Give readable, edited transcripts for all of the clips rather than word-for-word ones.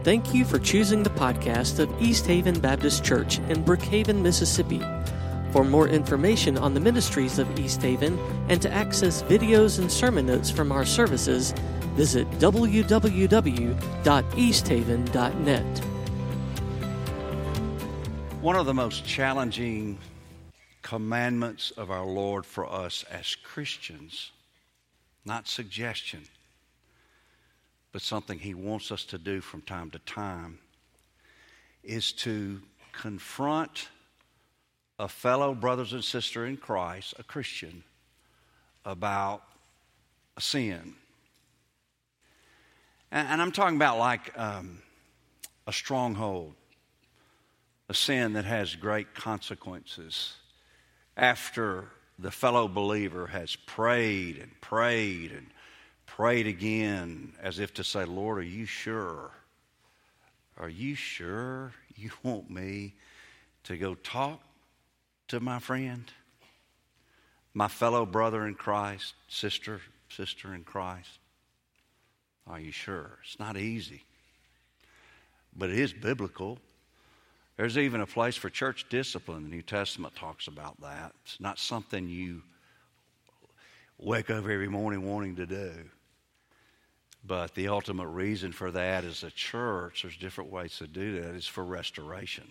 Thank you for choosing the podcast of East Haven Baptist Church in Brookhaven, Mississippi. For more information on the ministries of East Haven and to access videos and sermon notes from our services, visit www.easthaven.net. One of the most challenging commandments of our Lord for us as Christians, not suggestion, but something He wants us to do from time to time, is to confront a fellow brothers and sister in Christ, a Christian, about a sin. And I'm talking about like a stronghold, a sin that has great consequences after the fellow believer has prayed and prayed and prayed again, as if to say, Lord, are you sure? Are you sure you want me to go talk to my friend, my fellow brother in Christ, sister in Christ? Are you sure? It's not easy, but it is biblical. There's even a place for church discipline. The New Testament talks about that. It's not something you wake up every morning wanting to do. But the ultimate reason for that is a church. There's different ways to do that. It's for restoration.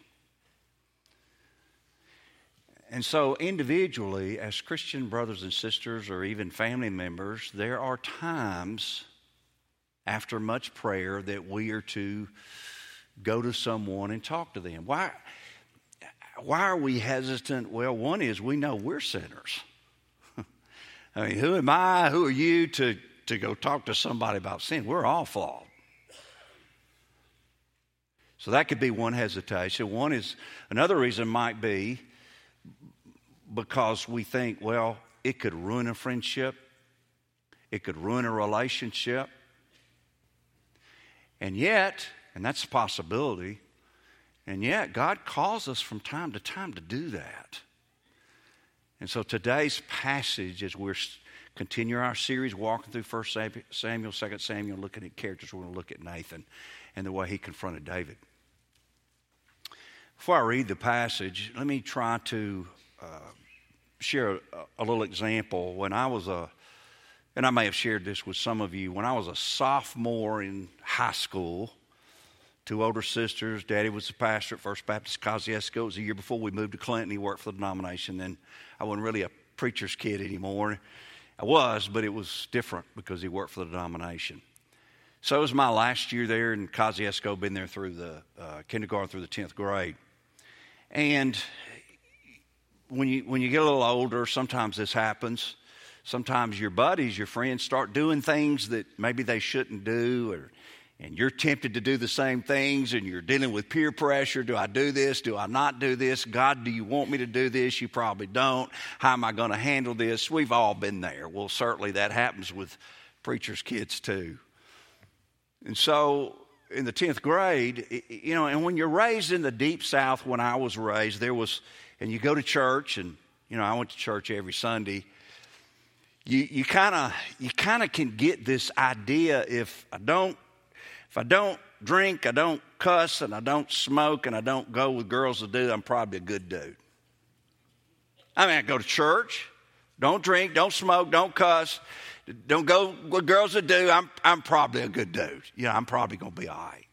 And so individually, as Christian brothers and sisters or even family members, there are times after much prayer that we are to go to someone and talk to them. Why are we hesitant? Well, one is we know we're sinners. I mean, who am I? Who are you to go talk to somebody about sin? We're all flawed. So that could be one hesitation. Another reason might be because we think, well, it could ruin a friendship. It could ruin a relationship. And yet, and that's a possibility, and yet God calls us from time to time to do that. And so today's passage, as we're continue our series walking through 1 Samuel, 2 Samuel, looking at characters, we're going to look at Nathan and the way he confronted David. Before I read the passage, let me try to share a little example. When I was and I may have shared this with some of you, when I was a sophomore in high school, two older sisters. Daddy was the pastor at First Baptist Kosciuszko. It was a year before we moved to Clinton. He worked for the denomination. Then I wasn't really a preacher's kid anymore. I was, but it was different because he worked for the denomination. So it was my last year there in Kosciuszko, been there through the kindergarten through the 10th grade. And when you get a little older, sometimes this happens. Sometimes your buddies, your friends start doing things that maybe they shouldn't do, and you're tempted to do the same things, and you're dealing with peer pressure. Do I do this? Do I not do this? God, do you want me to do this? You probably don't. How am I going to handle this? We've all been there. Well, certainly that happens with preachers' kids too. And so in the 10th grade, and when you're raised in the deep South, when I was raised, and you go to church, and, I went to church every Sunday. You kind of can get this idea, if I don't drink, I don't cuss, and I don't smoke, and I don't go with girls to do, I'm probably a good dude. I mean, I go to church, don't drink, don't smoke, don't cuss, don't go with girls to do, I'm probably a good dude. I'm probably going to be all right.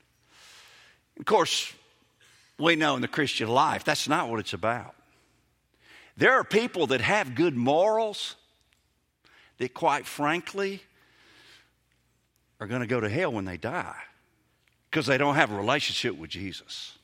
Of course, we know in the Christian life, that's not what it's about. There are people that have good morals that, quite frankly, are going to go to hell when they die because they don't have a relationship with Jesus.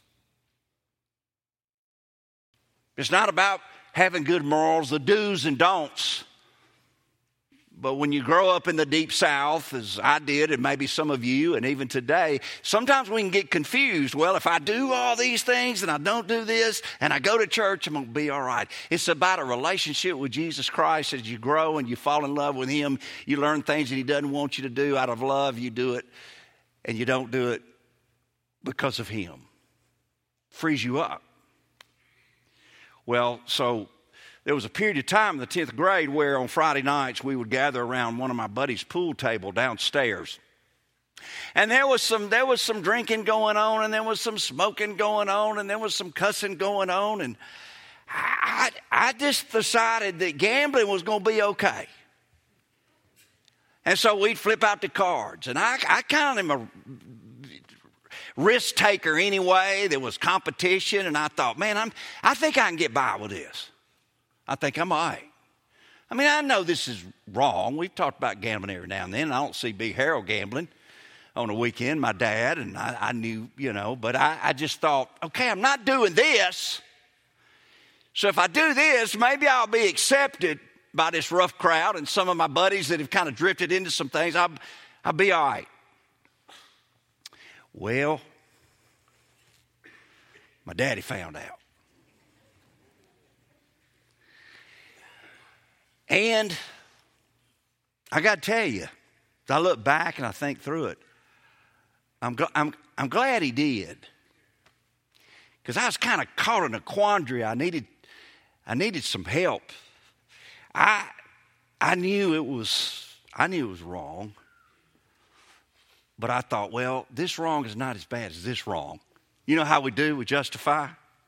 It's not about having good morals, the do's and don'ts. But when you grow up in the deep South, as I did, and maybe some of you, and even today, sometimes we can get confused. Well, if I do all these things and I don't do this and I go to church, I'm going to be all right. It's about a relationship with Jesus Christ. As you grow and you fall in love with Him, you learn things that He doesn't want you to do. Out of love, you do it, and you don't do it because of Him. Frees you up. Well, so there was a period of time in the 10th grade where on Friday nights we would gather around one of my buddies' pool table downstairs. And there was some drinking going on, and there was some smoking going on, and there was some cussing going on. And I just decided that gambling was going to be okay. And so we'd flip out the cards. And I kind of am a risk taker anyway. There was competition, and I thought, man, I think I can get by with this. I think I'm all right. I mean, I know this is wrong. We've talked about gambling every now and then. I don't see Big Harold gambling on the weekend, my dad, and I knew, but I just thought, okay, I'm not doing this. So if I do this, maybe I'll be accepted by this rough crowd and some of my buddies that have kind of drifted into some things. I'll be all right. Well, my daddy found out. And I got to tell you, as I look back and I think through it, I'm glad he did, because I was kind of caught in a quandary. I needed some help. I knew it was wrong, but I thought, well, this wrong is not as bad as this wrong. You know how we do? We justify.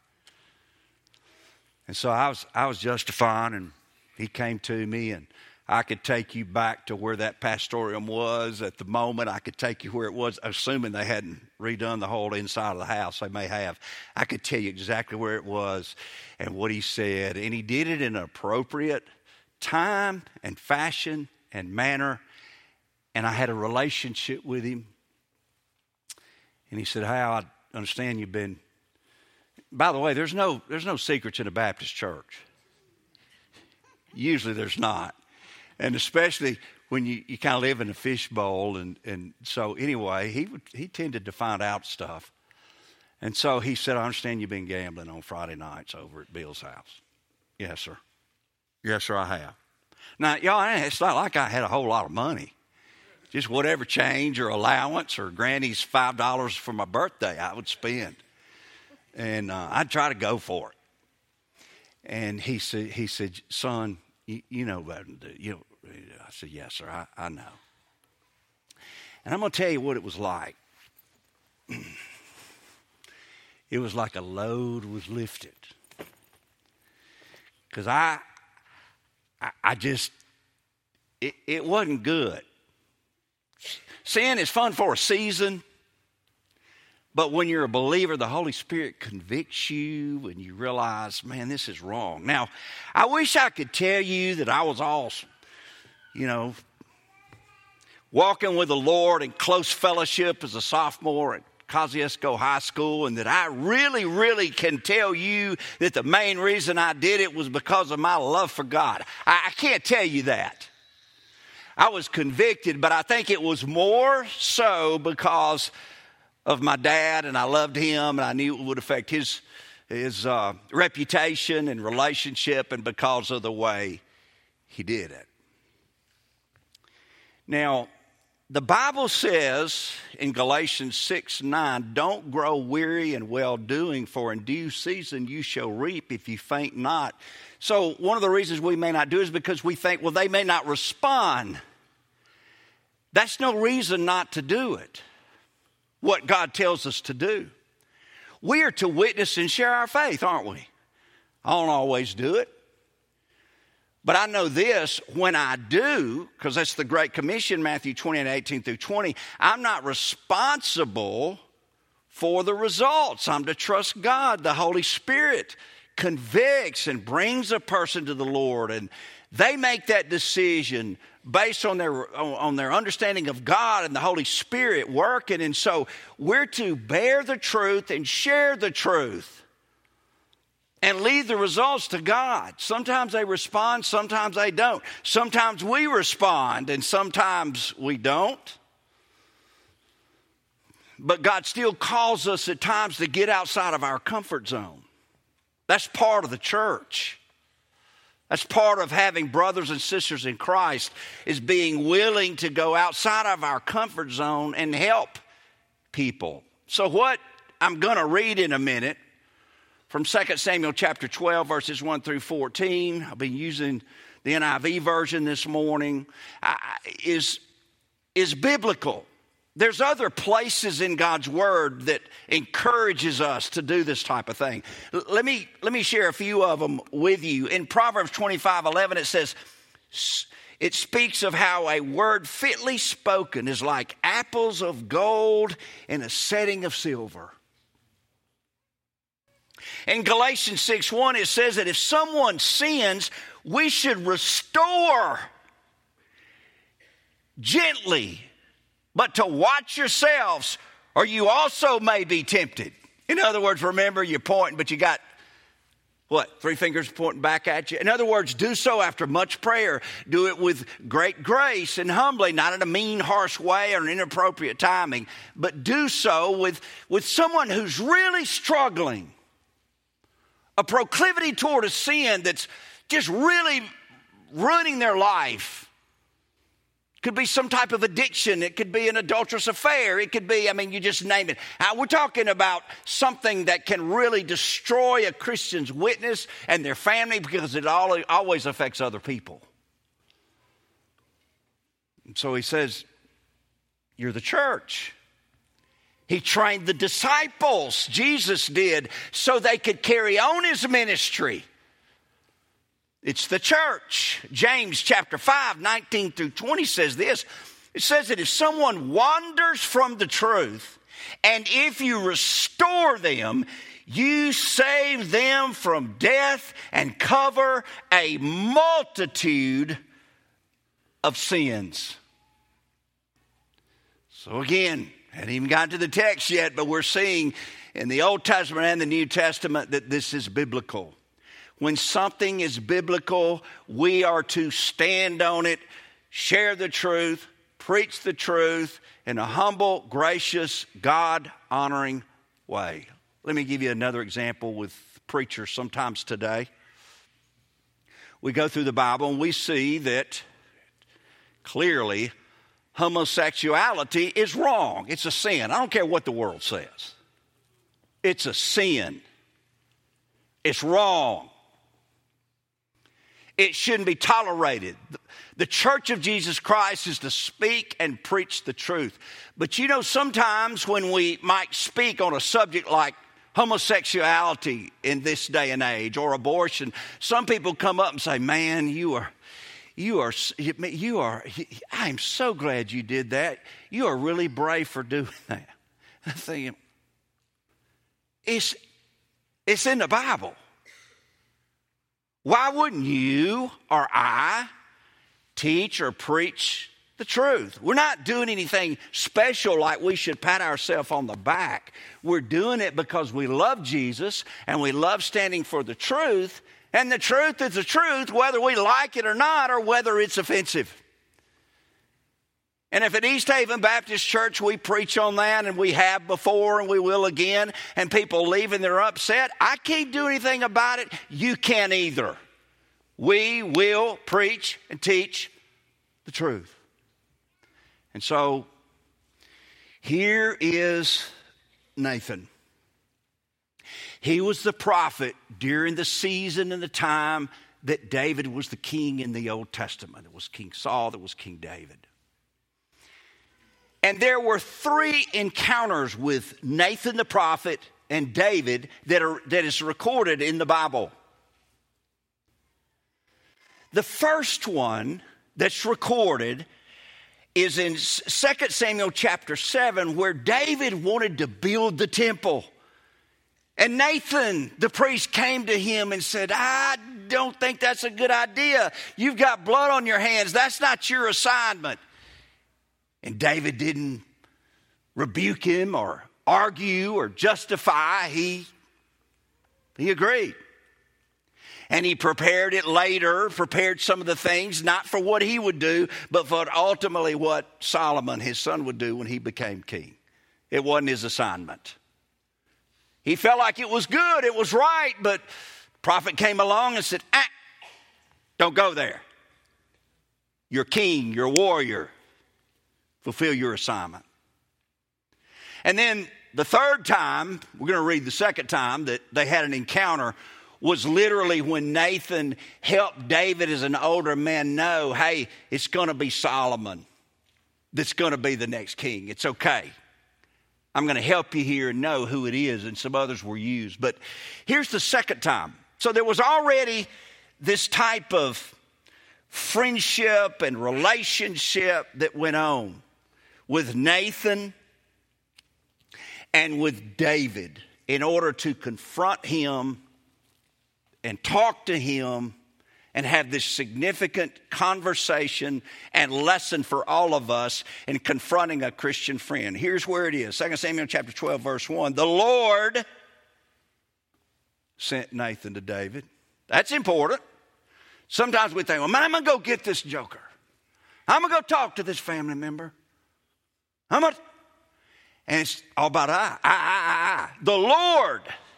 And so I was justifying, and he came to me, and I could take you back to where that pastorium was at the moment. I could take you where it was, assuming they hadn't redone the whole inside of the house. They may have. I could tell you exactly where it was and what he said. And he did it in an appropriate time and fashion and manner. And I had a relationship with him. And he said, Hal, I understand you've been... By the way, there's no secrets in a Baptist church. Usually there's not. And especially when you kind of live in a fishbowl. And so anyway, he tended to find out stuff. And so he said, I understand you've been gambling on Friday nights over at Bill's house. Yes, sir. Yes, sir, I have. Now, y'all, it's not like I had a whole lot of money. Just whatever change or allowance or Granny's $5 for my birthday I would spend. And I'd try to go for it. And he said, son, you know better than do. I said, yes, sir, I know. And I'm going to tell you what it was like. It was like a load was lifted. Because I just, it wasn't good. Sin is fun for a season. But when you're a believer, the Holy Spirit convicts you and you realize, man, this is wrong. Now, I wish I could tell you that I was all, walking with the Lord in close fellowship as a sophomore at Kosciuszko High School, and that I really, really can tell you that the main reason I did it was because of my love for God. I can't tell you that. I was convicted, but I think it was more so because of my dad, and I loved him, and I knew it would affect his reputation and relationship, and because of the way he did it. Now, the Bible says in Galatians 6:9, don't grow weary in well-doing, for in due season you shall reap if you faint not. So one of the reasons we may not do is because we think, well, they may not respond. That's no reason not to do it. What God tells us to do. We are to witness and share our faith, aren't we? I don't always do it. But I know this, when I do, because that's the Great Commission, Matthew 28:18-20, I'm not responsible for the results. I'm to trust God. The Holy Spirit convicts and brings a person to the Lord, and they make that decision based on their understanding of God and the Holy Spirit working. And so we're to bear the truth and share the truth and leave the results to God. Sometimes they respond, sometimes they don't. Sometimes we respond and sometimes we don't. But God still calls us at times to get outside of our comfort zone. That's part of the church. That's part of having brothers and sisters in Christ, is being willing to go outside of our comfort zone and help people. So what I'm going to read in a minute from 2 Samuel chapter 12, verses 1 through 14, I've been using the NIV version this morning, is biblical. There's other places in God's Word that encourages us to do this type of thing. Let me share a few of them with you. In Proverbs 25:11, it says, it speaks of how a word fitly spoken is like apples of gold in a setting of silver. In Galatians 6:1, it says that if someone sins, we should restore gently, but to watch yourselves, or you also may be tempted. In other words, remember, you're pointing, but you got, what, 3 fingers pointing back at you? In other words, do so after much prayer. Do it with great grace and humbly, not in a mean, harsh way or an inappropriate timing, but do so with someone who's really struggling. A proclivity toward a sin that's just really ruining their life. Could be some type of addiction. It could be an adulterous affair. It could be, you just name it. We're talking about something that can really destroy a Christian's witness and their family because it always affects other people. And so he says, you're the church. He trained the disciples, Jesus did, so they could carry on his ministry. It's the church. James chapter 5, 19 through 20 says this. It says that if someone wanders from the truth, and if you restore them, you save them from death and cover a multitude of sins. So again, hadn't even gotten to the text yet, but we're seeing in the Old Testament and the New Testament that this is biblical. When something is biblical, we are to stand on it, share the truth, preach the truth in a humble, gracious, God-honoring way. Let me give you another example with preachers sometimes today. We go through the Bible and we see that clearly homosexuality is wrong. It's a sin. I don't care what the world says. It's a sin. It's wrong. It shouldn't be tolerated. The Church of Jesus Christ is to speak and preach the truth. But sometimes when we might speak on a subject like homosexuality in this day and age or abortion, some people come up and say, man, I am so glad you did that. You are really brave for doing that. I think it's in the Bible. Why wouldn't you or I teach or preach the truth? We're not doing anything special like we should pat ourselves on the back. We're doing it because we love Jesus and we love standing for the truth. And the truth is the truth whether we like it or not or whether it's offensive. And if at East Haven Baptist Church we preach on that, and we have before and we will again, and people leave and they're upset, I can't do anything about it. You can't either. We will preach and teach the truth. And so here is Nathan. He was the prophet during the season and the time that David was the king in the Old Testament. It was King Saul, there was King David. And there were 3 encounters with Nathan the prophet and David that is recorded in the Bible. The first one that's recorded is in 2 Samuel chapter 7, where David wanted to build the temple. And Nathan, the priest, came to him and said, I don't think that's a good idea. You've got blood on your hands. That's not your assignment. And David didn't rebuke him or argue or justify. He agreed. And he prepared it later, prepared some of the things, not for what he would do, but for ultimately what Solomon, his son, would do when he became king. It wasn't his assignment. He felt like it was good, it was right, but the prophet came along and said, don't go there. You're king, you're warrior. Fulfill your assignment. And then the third time, we're going to read the second time that they had an encounter, was literally when Nathan helped David as an older man know, hey, it's going to be Solomon that's going to be the next king. It's okay. I'm going to help you here and know who it is, and some others were used. But here's the second time. So there was already this type of friendship and relationship that went on with Nathan and with David in order to confront him and talk to him and have this significant conversation and lesson for all of us in confronting a Christian friend. Here's where it is. 2 Samuel chapter 12, verse 1. The Lord sent Nathan to David. That's important. Sometimes we think, well, man, I'm going to go get this joker. I'm going to go talk to this family member. And it's all about I. The Lord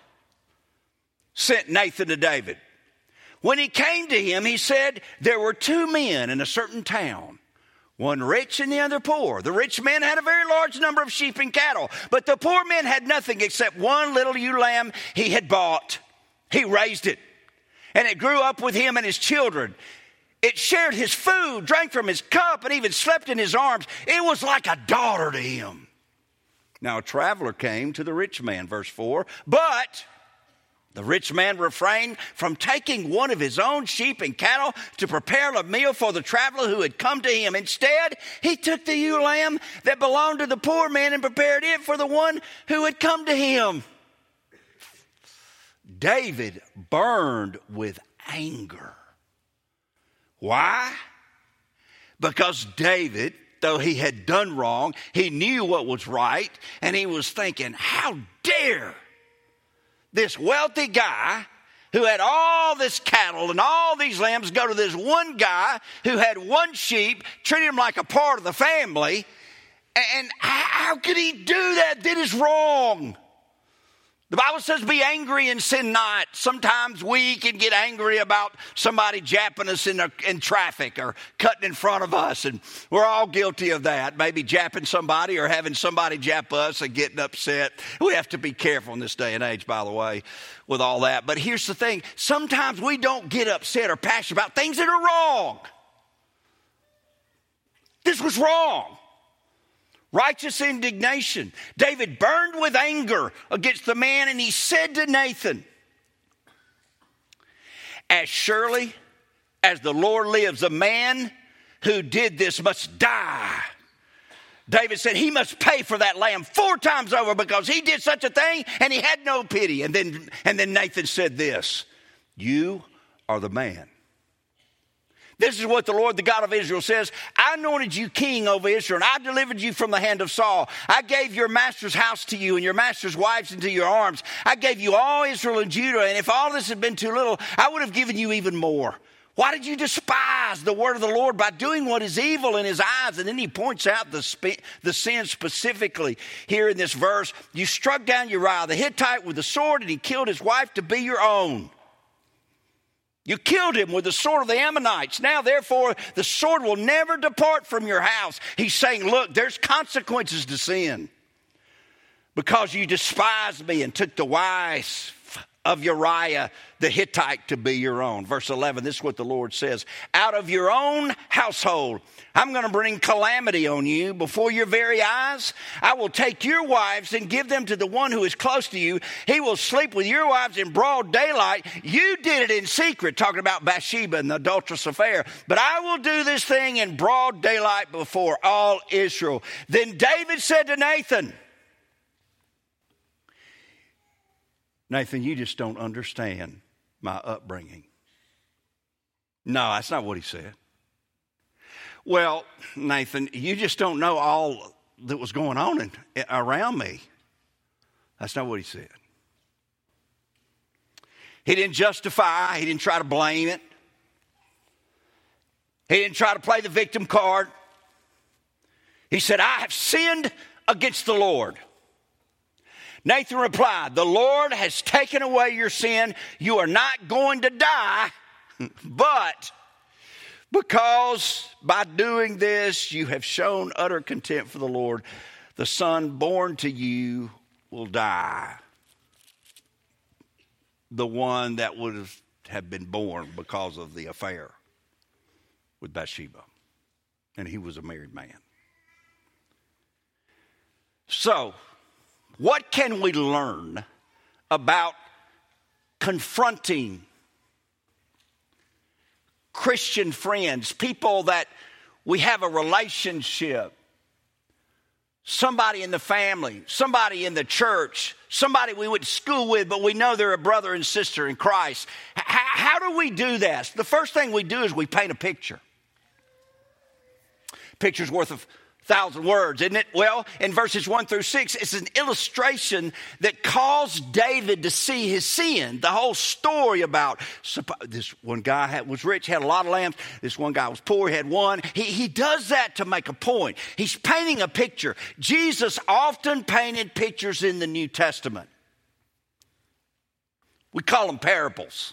sent Nathan to David. When he came to him, he said, there were two men in a certain town, one rich and the other poor. The rich man had a very large number of sheep and cattle, but the poor man had nothing except one little ewe lamb he had bought. He raised it, and it grew up with him and his children. It shared his food, drank from his cup, and even slept in his arms. It was like a daughter to him. Now a traveler came to the rich man, verse 4, but the rich man refrained from taking one of his own sheep and cattle to prepare a meal for the traveler who had come to him. Instead, he took the ewe lamb that belonged to the poor man and prepared it for the one who had come to him. David burned with anger. Why? Because David, though he had done wrong, he knew what was right, and he was thinking, how dare this wealthy guy who had all this cattle and all these lambs go to this one guy who had one sheep, treat him like a part of the family. And how could he do that? That is wrong. The Bible says be angry and sin not. Sometimes we can get angry about somebody japping us in traffic or cutting in front of us, and we're all guilty of that. Maybe japping somebody or having somebody jap us and getting upset. We have to be careful in this day and age, by the way, with all that. But here's the thing. Sometimes we don't get upset or passionate about things that are wrong. This was wrong. Righteous indignation. David burned with anger against the man, and he said to Nathan, as surely as the Lord lives, a man who did this must die. David said he must pay for that lamb 4 times over because he did such a thing and he had no pity. And then Nathan said this, you are the man. This is what the Lord, the God of Israel, says. I anointed you king over Israel, and I delivered you from the hand of Saul. I gave your master's house to you and your master's wives into your arms. I gave you all Israel and Judah, and if all this had been too little, I would have given you even more. Why did you despise the word of the Lord by doing what is evil in his eyes? And then he points out the sin specifically here in this verse. You struck down Uriah the Hittite with the sword, and he killed his wife to be your own. You killed him with the sword of the Ammonites. Now, therefore, the sword will never depart from your house. He's saying, look, there's consequences to sin. Because you despised me and took the wife of Uriah the Hittite to be your own. Verse 11, this is what the Lord says. Out of your own household, I'm going to bring calamity on you before your very eyes. I will take your wives and give them to the one who is close to you. He will sleep with your wives in broad daylight. You did it in secret, talking about Bathsheba and the adulterous affair. But I will do this thing in broad daylight before all Israel. Then David said to Nathan, Nathan, you just don't understand my upbringing. No, that's not what he said. Well, Nathan, you just don't know all that was going on around me. That's not what he said. He didn't justify. He didn't try to blame it. He didn't try to play the victim card. He said, I have sinned against the Lord. Nathan replied, the Lord has taken away your sin. You are not going to die, but because by doing this you have shown utter contempt for the Lord, the son born to you will die. The one that would have been born because of the affair with Bathsheba. And he was a married man. So, what can we learn about confronting Christian friends, people that we have a relationship, somebody in the family, somebody in the church, somebody we went to school with, but we know they're a brother and sister in Christ? How do we do this? The first thing we do is we paint a picture. Picture's worth 1,000 words, isn't it? Well, in verses 1 through 6, it's an illustration that caused David to see his sin. The whole story about this one guy was rich, had a lot of lambs. This one guy was poor, he had one. He does that to make a point. He's painting a picture. Jesus often painted pictures in the New Testament. We call them parables.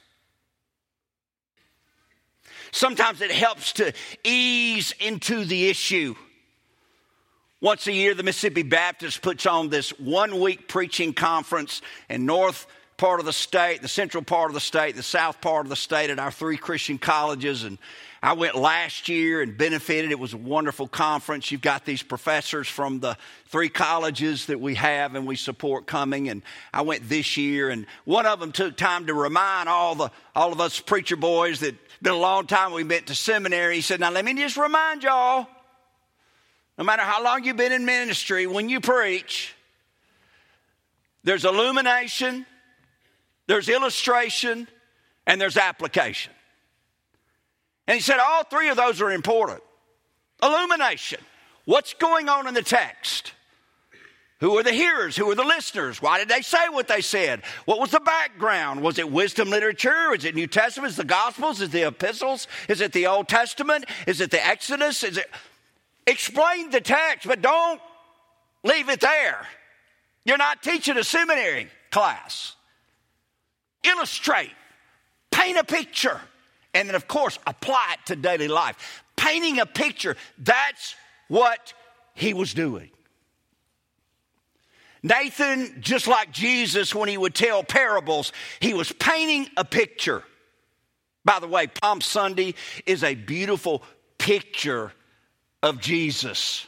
Sometimes it helps to ease into the issue. Once a year, the Mississippi Baptist puts on this 1-week preaching conference in north part of the state, the central part of the state, the south part of the state at our 3 Christian colleges. And I went last year and benefited. It was a wonderful conference. You've got these professors from the 3 colleges that we have and we support coming. And I went this year, and one of them took time to remind all of us preacher boys that been a long time we went to seminary. He said, now let me just remind y'all, no matter how long you've been in ministry, when you preach, there's illumination, there's illustration, and there's application. And he said all 3 of those are important. Illumination. What's going on in the text? Who are the hearers? Who are the listeners? Why did they say what they said? What was the background? Was it wisdom literature? Is it New Testament? Is it the Gospels? Is it the epistles? Is it the Old Testament? Is it the Exodus? Explain the text, but don't leave it there. You're not teaching a seminary class. Illustrate. Paint a picture. And then, of course, apply it to daily life. Painting a picture, that's what he was doing. Nathan, just like Jesus when he would tell parables, he was painting a picture. By the way, Palm Sunday is a beautiful picture of Jesus.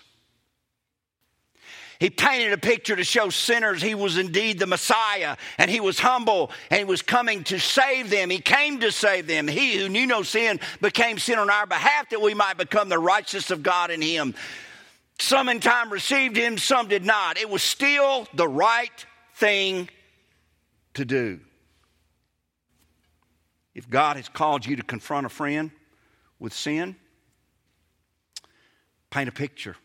He painted a picture to show sinners he was indeed the Messiah, and he was humble, and he was coming to save them. He came to save them. He who knew no sin became sin on our behalf that we might become the righteousness of God in him. Some in time received him, some did not. It was still the right thing to do. If God has called you to confront a friend with sin, paint a picture.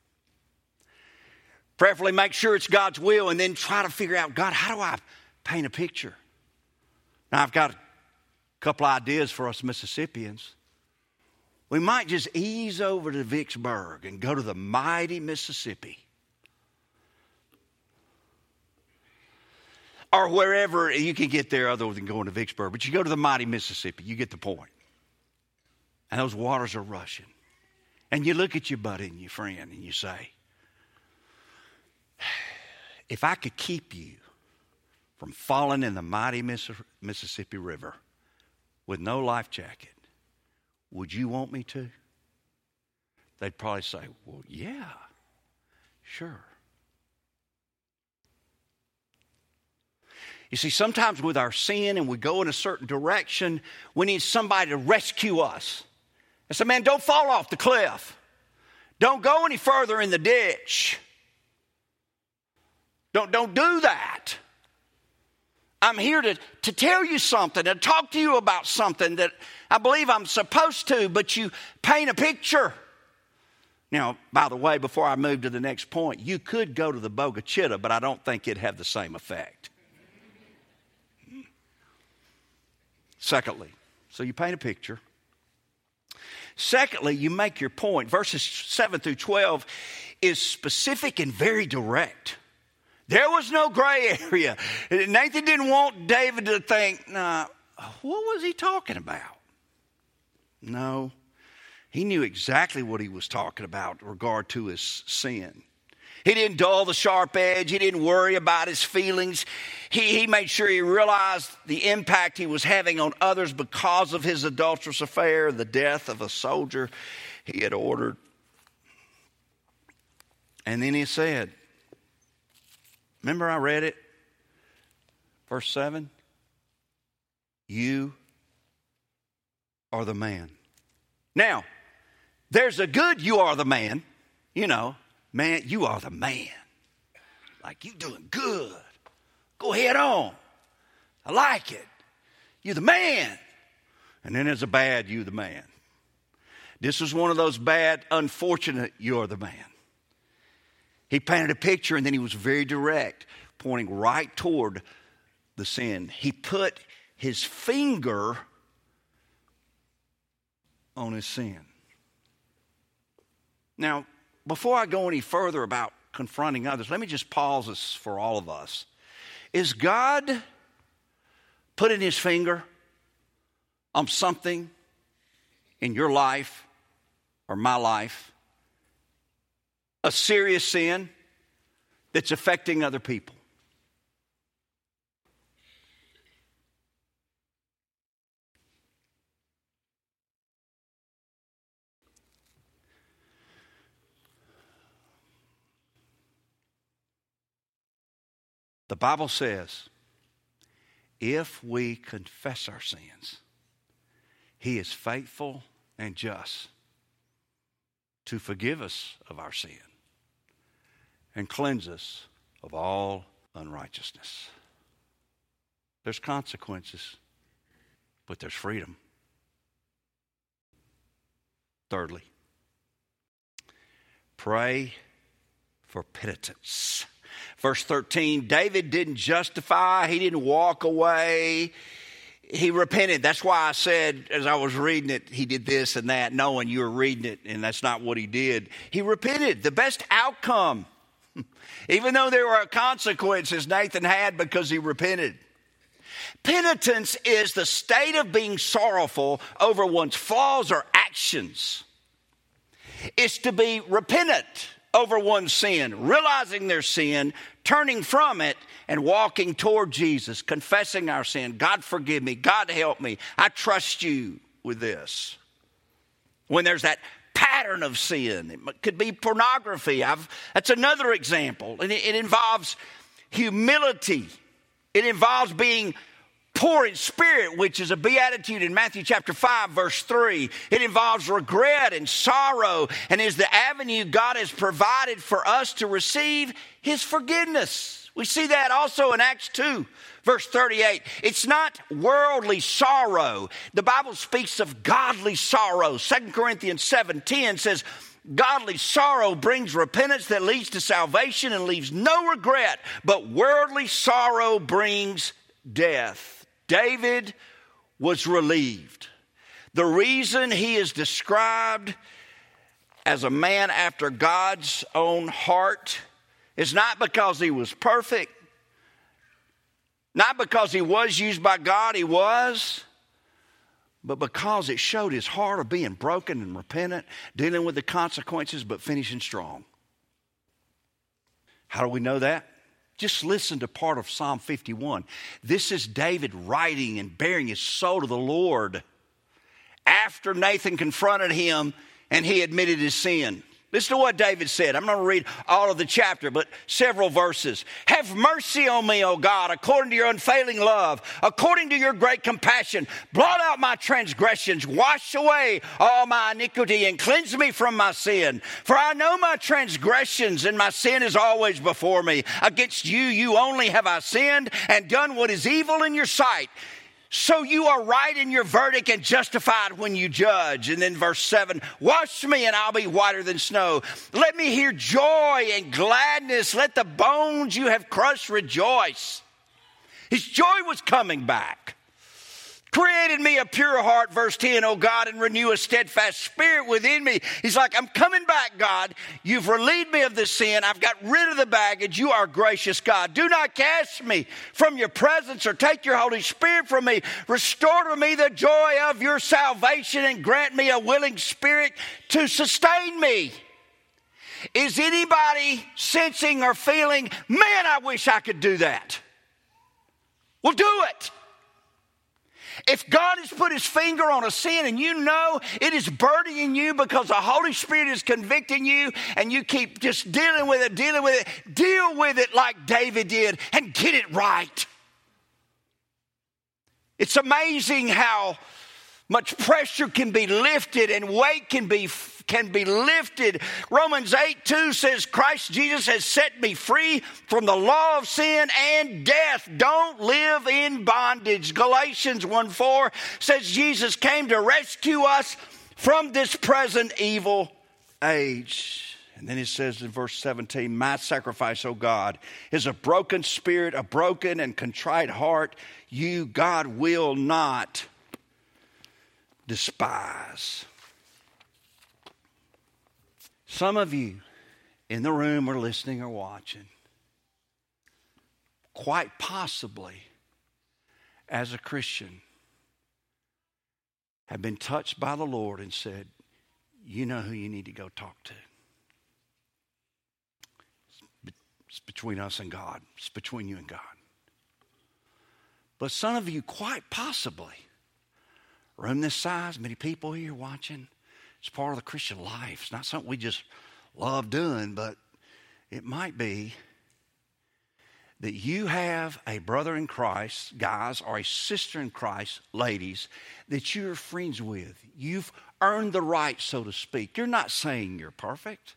Preferably make sure it's God's will, and then try to figure out, God, how do I paint a picture? Now, I've got a couple ideas for us Mississippians. We might just ease over to Vicksburg and go to the mighty Mississippi. Or wherever you can get there other than going to Vicksburg. But you go to the mighty Mississippi, you get the point. And those waters are rushing. And you look at your buddy and your friend and you say, if I could keep you from falling in the mighty Mississippi River with no life jacket, would you want me to? They'd probably say, well, yeah, sure. You see, sometimes with our sin and we go in a certain direction, we need somebody to rescue us. I said, man, don't fall off the cliff. Don't go any further in the ditch. Don't do that. I'm here to tell you something, to talk to you about something that I believe I'm supposed to, but you paint a picture. Now, by the way, before I move to the next point, you could go to the Boga Chitta, but I don't think it'd have the same effect. Secondly, so you paint a picture. Secondly, you make your point. Verses 7 through 12 is specific and very direct. There was no gray area. Nathan didn't want David to think, nah, what was he talking about? No, he knew exactly what he was talking about in regard to his sin. He didn't dull the sharp edge. He didn't worry about his feelings. He made sure he realized the impact he was having on others because of his adulterous affair, the death of a soldier he had ordered. And then he said, Remember I read it? Verse 7. You are the man. Now, there's a good you are the man. You know, man, you are the man. Like you doing good. Go ahead on. I like it. You're the man. And then there's a bad you the man. This was one of those bad, unfortunate you're the man. He painted a picture and then he was very direct, pointing right toward the sin. He put his finger on his sin. Now, before I go any further about confronting others, let me just pause this for all of us. Is God putting his finger on something in your life or my life, a serious sin that's affecting other people? The Bible says, if we confess our sins, he is faithful and just to forgive us of our sin and cleanse us of all unrighteousness. There's consequences, but there's freedom. Thirdly, pray for penitence. Verse 13, David didn't justify, he didn't walk away, he repented. That's why I said, as I was reading it, he did this and that, knowing you were reading it, and that's not what he did. He repented. The best outcome, even though there were consequences, Nathan had because he repented. Penitence is the state of being sorrowful over one's flaws or actions. It's to be repentant over one's sin, realizing their sin, turning from it, and walking toward Jesus, confessing our sin. God, forgive me. God, help me. I trust you with this. When there's that pattern of sin, it could be pornography. That's another example. And it involves humility. It involves being poor in spirit, which is a beatitude in Matthew chapter 5, verse 3. It involves regret and sorrow and is the avenue God has provided for us to receive his forgiveness. We see that also in Acts 2, verse 38. It's not worldly sorrow. The Bible speaks of godly sorrow. 2 Corinthians 7:10 says, godly sorrow brings repentance that leads to salvation and leaves no regret, but worldly sorrow brings death. David was relieved. The reason he is described as a man after God's own heart is not because he was perfect, not because he was used by God, he was, but because it showed his heart of being broken and repentant, dealing with the consequences, but finishing strong. How do we know that? Just listen to part of Psalm 51. This is David writing and bearing his soul to the Lord after Nathan confronted him and he admitted his sin. Listen to what David said. I'm not going to read all of the chapter, but several verses. Have mercy on me, O God, according to your unfailing love, according to your great compassion. Blot out my transgressions, wash away all my iniquity, and cleanse me from my sin. For I know my transgressions, and my sin is always before me. Against you, you only have I sinned and done what is evil in your sight. So you are right in your verdict and justified when you judge. And then verse 7, wash me and I'll be whiter than snow. Let me hear joy and gladness. Let the bones you have crushed rejoice. His joy was coming back. Created me a pure heart, verse 10, O God, and renew a steadfast spirit within me. He's like, I'm coming back, God. You've relieved me of this sin. I've got rid of the baggage. You are gracious, God. Do not cast me from your presence or take your Holy Spirit from me. Restore to me the joy of your salvation and grant me a willing spirit to sustain me. Is anybody sensing or feeling, man, I wish I could do that? Well, do it. If God has put his finger on a sin and you know it is burdening you because the Holy Spirit is convicting you and you keep just dealing with it, deal with it like David did and get it right. It's amazing how much pressure can be lifted and weight can be lifted. Romans 8:2 says, Christ Jesus has set me free from the law of sin and death. Don't live in bondage. Galatians 1:4 says Jesus came to rescue us from this present evil age. And then it says in verse 17, my sacrifice, O God, is a broken spirit, a broken and contrite heart. You, God, will not despise. Some of you in the room or listening or watching, quite possibly as a Christian, have been touched by the Lord and said, you know who you need to go talk to. It's between us and God. It's between you and God. But some of you, quite possibly, room this size, many people here watching, it's part of the Christian life. It's not something we just love doing, but it might be that you have a brother in Christ, guys, or a sister in Christ, ladies, that you're friends with. You've earned the right, so to speak. You're not saying you're perfect.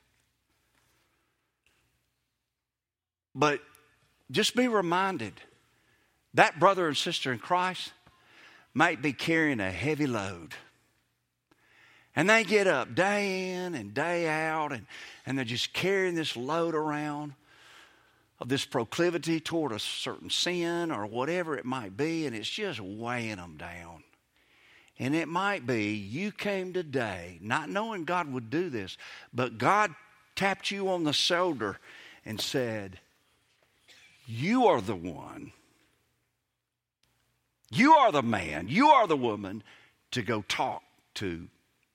But just be reminded, that brother and sister in Christ might be carrying a heavy load. And they get up day in and day out, and they're just carrying this load around of this proclivity toward a certain sin or whatever it might be, and it's just weighing them down. And it might be you came today not knowing God would do this, but God tapped you on the shoulder and said, you are the one, you are the man, you are the woman to go talk to.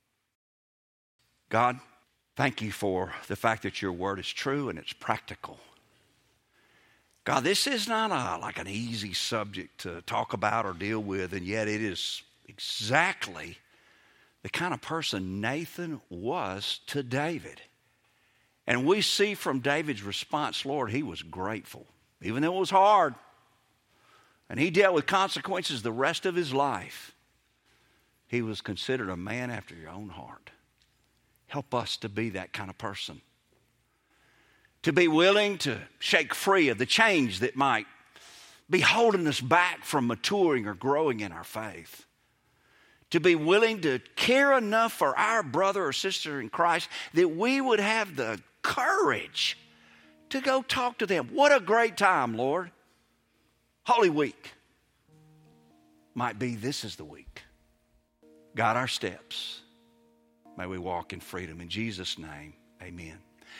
God, thank you for the fact that your word is true and it's practical. God, this is not like an easy subject to talk about or deal with, and yet it is exactly the kind of person Nathan was to David. And we see from David's response, Lord, he was grateful, even though it was hard. And he dealt with consequences the rest of his life. He was considered a man after your own heart. Help us to be that kind of person. To be willing to shake free of the chains that might be holding us back from maturing or growing in our faith. To be willing to care enough for our brother or sister in Christ that we would have the courage to go talk to them. What a great time, Lord. Holy Week might be this is the week. Guide our steps. May we walk in freedom. In Jesus' name, amen.